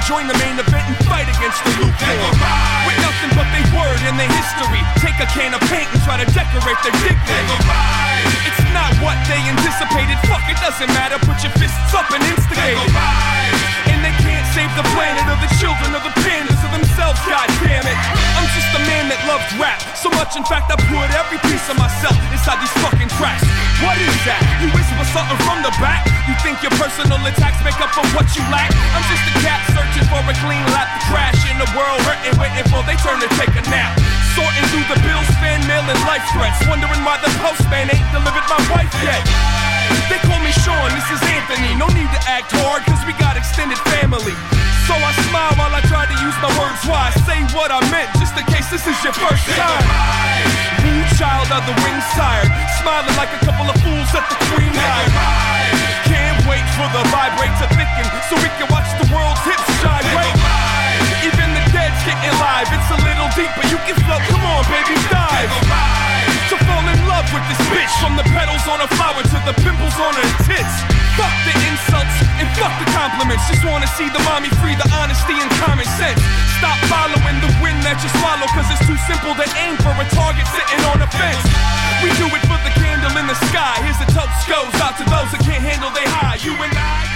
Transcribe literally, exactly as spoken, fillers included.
join the main event and fight against the lukewarm. With nothing but they word and their history. Take a can of paint and try to decorate their dignity. It's not what they anticipated. Fuck, it doesn't matter. Put your fists up and instigate it. And they can't save the planet or the children or the pandas or themselves, god damn it. I'm just a man that loves rap so much, in fact, I put every piece of myself inside these fucking tracks. What is that? You whisper something from the back? You think your personal attacks make up for what you lack? I'm just a cat searching for a clean lap to crash in the world, hurting, waiting for they turn to take a nap. Sorting through the bills, fan mail, and life threats, wondering why the postman ain't delivered my wife yet. They call me Sean, this is Anthony. No need to act hard, cause we got extended family. So I smile while I try to use my words wise. Say what I meant, just in case this is your first time. Woo child of the wings tired, smiling like a couple of fools at the Queen High. Can't wait for the vibrate to thicken, so we can watch the world's hips gyrate. Even the dead's getting live, it's a little deeper, you can float, come on baby, dive. To fall in love with this bitch, from the petals on a flower to the pimples on her tits. Fuck the insults and fuck the compliments. Just wanna see the mommy free, the honesty and common sense. Stop following the wind that you swallow, cause it's too simple to aim for a target sitting on a fence. We do it for the candle in the sky. Here's a toast goes out to those that can't handle they high. You and I